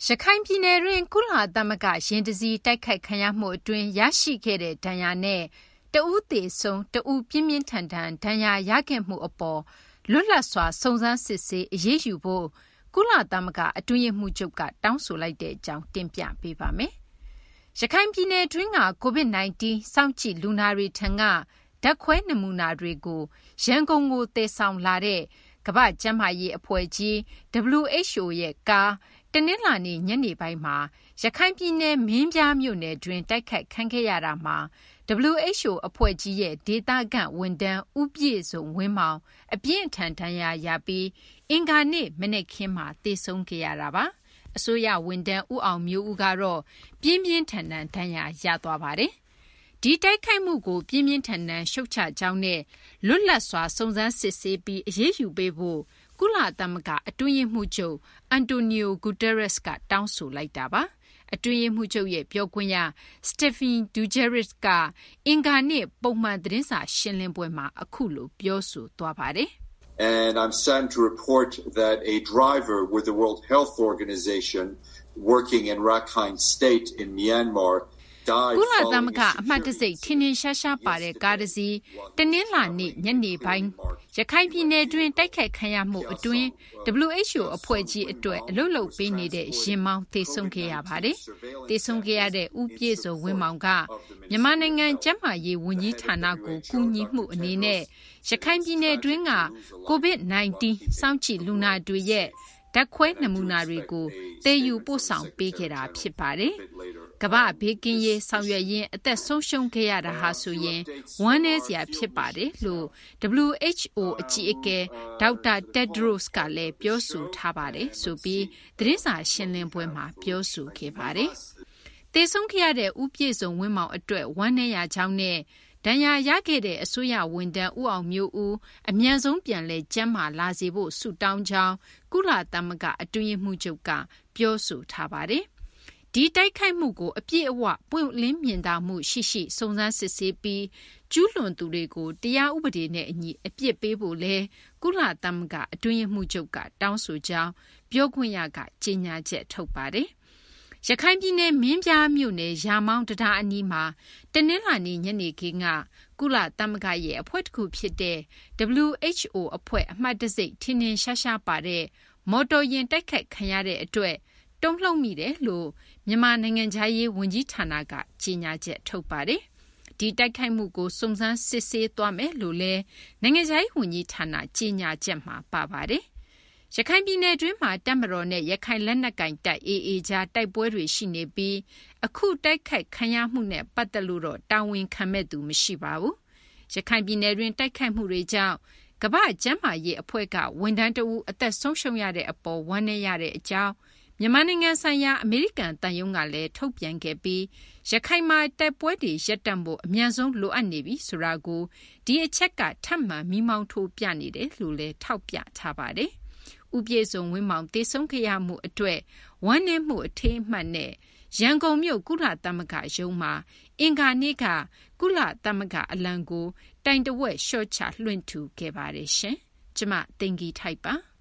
ရခိုင်ပြည်နယ်တွင်းကုလသမဂ္ဂယာဉ်တစီးတိုက်ခိုက်ခံရမှုအတွင်းရရှိခဲ့တဲ့ဒဏ်ရာနဲ့တဦးသေဆုံးတဦးပြင်းပြင်းထန်ထန်ဒဏ်ရာရခဲ့မှုအပေါ်လွတ်လပ်စွာစုံစမ်းစစ်ဆေးအရေးယူဖို့ကုလသမဂ္ဂအတွင်းရေးမှူးချုပ်ကတောင်းဆိုလိုက်တဲ့အကြောင်းတင်ပြပေးပါမယ်။ရခိုင်ပြည်နယ်တွင်းက COVID-19 စောင့်ကြည့်လူနာတွေထံကဓာတ်ခွဲနမူနာတွေကိုရန်ကုန်ကိုသယ်ဆောင်လာတဲ့ကမ္ဘာ့ကျန်းမာရေးအဖွဲ့ကြီး WHO ရဲ့ကားတနင်္လာနေ့ညနေပိုင်းမှာရခိုင်ပြည်နယ်မင်းပြားမြို့နယ်တွင်တိုက်ခိုက်ခံခဲ့ရတာမှာ WHO အဖွဲ့ကြီးရဲ့ဒေသခန့်ဝန်ထမ်းဦးပြည့်စုံဝင်းမောင်အပြင်းထန်ဒဏ်ရာရပြီးအင်္ဂါနေ့မနေ့ခင်းမှာသေဆုံးခဲ့ရတာပါ။အစိုးရဝန်ထမ်းဦးအောင်မျိုးဦးကတော့ပြင်းပြင်းထန်ထန်ဒဏ်ရာရသွားပါတယ်။ဒီတိုက်ခိုက်မှုကိုပြင်းပြင်းထန်ထန်ရှုတ်ချကြောင်းနဲ့လွတ်လပ်စွာစုံစမ်းစစ်ဆေးပြီးအရေးယူပေးဖို့ကုလသမဂ္ဂအတွင်းရေးမှူးချုပ်အန်တိုနီယိုဂူတာရက်စ်ကတောင်းဆိုလိုက်တာပါ။အတွင်းရေးမှူးချုပ်ရဲ့ပြောခွင့်ရစတက်ဖီဒူဂျယ်ရစ်ကအင်္ဂါနေ့ပုံမှန်သတင်းစာရှင်းလင်းပွဲမှာအခုလိုပြောဆိုသွားပါတယ်။ And I'm saddened to report that a driver with the World Health Organization working in Rakhine State in Myanmar ကုလသမဂ္ဂအမှတ်တစိတ်ထင်းထင်းရှားရှားပါတဲ့ကားတစ်စီးတနင်္လာနေ့ညနေပိုင်းရခိုင်ပြည်နယ်တွင်တိုက်ခိုက်ခံရမှုအတွင်း WHO အဖွဲ့ကြီးအတွက်အလုပ်လုပ်ပေးနေတဲ့ရင်မောင်းသေဆုံးခဲ့ရပါတယ်။သေဆုံးခဲ့ရတဲ့ဦးပြည့်စုံဝင်းမောင်ကမြန်မာနိုင်ငံကျန်းမာရေးဝန်ကြီးဌာနကိုကူညီမှုအနေနဲ့ရခိုင်ပြည်နယ်တွင်းက COVID-19 စောင့်ကြည့်လူနာတွေရဲ့ဓာတ်ခွဲနမူနာတွေကိုသယ်ယူပို့ဆောင်ပေးခဲ့တာဖြစ်ပါတယ်။ကမ္ဘာဘေးကင်းရေးဆောင်ရွက်ရင်းအသက်ဆုံးရှုံးခဲ့ရတာဟာဆိုရင်ဝမ်းနည်းစရာဖြစ်ပါတယ်လို့ WHO အကြီးအကဲဒေါက်တာတက်ဒရို့စ်ကလည်းပြောဆိုထားပါတယ်ဆိုပြီးသတင်းစာရှင်းလင်းပွဲမှာပြောဆိုခဲ့ပါတယ်။သေဆုံးခဲ့ရတဲ့ဦးပြည့်စုံဝင်းမောင်အတွက်ဝမ်းနည်းရကြောင်းနဲ့ဒဏ်ရာရခဲ့တဲ့အစိုးရဝန်ထမ်းဦးအောင်မျိုးဦးအမြန်ဆုံးပြန်လည်ကျန်းမာလာစေဖို့ဆုတောင်းကြောင်းကုလသမဂ္ဂအတွင်းရေးမှူးချုပ်ကပြောဆိုထားပါတယ်။ဒီတိုက်ခိုက်မှုကိုအပြည့်အဝပွင့်လင်းမြင်သာမှုရှိရှိစုံစမ်းစစ်ဆေးပြီးကျူးလွန်သူတွေကိုတရားဥပဒေနဲ့အညီအပြစ်ပေးဖို့လဲကုလသမဂ္ဂအတွင်းရေးမှူးချုပ်ကတောင်းဆိုကြောင်းပြောခွင့်ရကကြေညာချက်ထုတ်ပါတယ်။ရခိုင်ပြည်နယ်မင်းပြားမြို့နယ်ရာမောင်းတရားအနီးမှာတနင်္လာနေ့ညနေခင်းကကုလသမဂ္ဂရဲ့အဖွဲ့တစ်ခုဖြစ်တဲ့ WHO အဖွဲ့အမှတ်တစိတ်ထင်းထင်းရှားရှားပါတဲ့မော်တော်ယာဉ်တိုက်ခိုက်ခံရတဲ့အတွက်တုံ့လှုပ်မိတယ်လို့မြန်မာနိုင်ငံခြားရေးဝန်ကြီးဌာနကကြေညာချက်ထုတ်ပါတယ်။ဒီတိုက်ခိုက်မှုကိုစုံစမ်းစစ်ဆေးသွားမယ်လို့လည်းနိုင်ငံခြားရေးဝန်ကြီးဌာနကြေညာချက်မှာပါပါတယ်။ရခိုင်ပြည်နယ်တွင်းမှာတပ်မတော်နဲ့ရခိုင်လက်နက်ကိုင်တပ် AA ကြားတိုက်ပွဲတွေရှိနေပြီးအခုတိုက်ခိုက်ခံရမှုနဲ့ပတ်သက်လို့တော့တာဝန်ခံမဲ့သူမရှိပါဘူး။ရခိုင်ပြည်နယ်တွင်းတိုက်ခိုက်မှုတွေကြောင့်ကမ္ဘာ့ကျန်းမာရေးအဖွဲ့ကဝန်ထမ်းတဦးအသက်ဆုံးရှုံးရတဲ့အပေါ်ဝမ်းနည်းရတဲ့အကြောင်းမြန်မာနိုင်ငံဆိုင်ရာအမေရိကန်သံရုံးကလည်းထုတ်ပြန်ခဲ့ပြီးရခိုင်မှာတိုက်ပွဲတွေရပ်တန့်ဖို့အမြန်ဆုံးလိုအပ်နေပြီဆိုတာကိုဒီအချက်ကထပ်မံမိမောင်းထိုးပြနေတယ်လို့လည်းထောက်ပြထားပါတယ်။ဦးပြည့်စုံဝင်းမောင်သေဆုံးခဲ့ရမှုအတွက်ဝမ်းနည်းမှုအထိမ်းအမှတ်နဲ့ရန်ကုန်မြို့ကုလသမဂ္ဂရုံးမှာအင်္ဂါနေ့ကကုလသမဂ္ဂအလံကိုတိုင်တဝက်လျှော့ချလွှင့်ထူခဲ့ပါတယ်ရှင်။ကျမသိင်္ဂီထိုက်ပါ။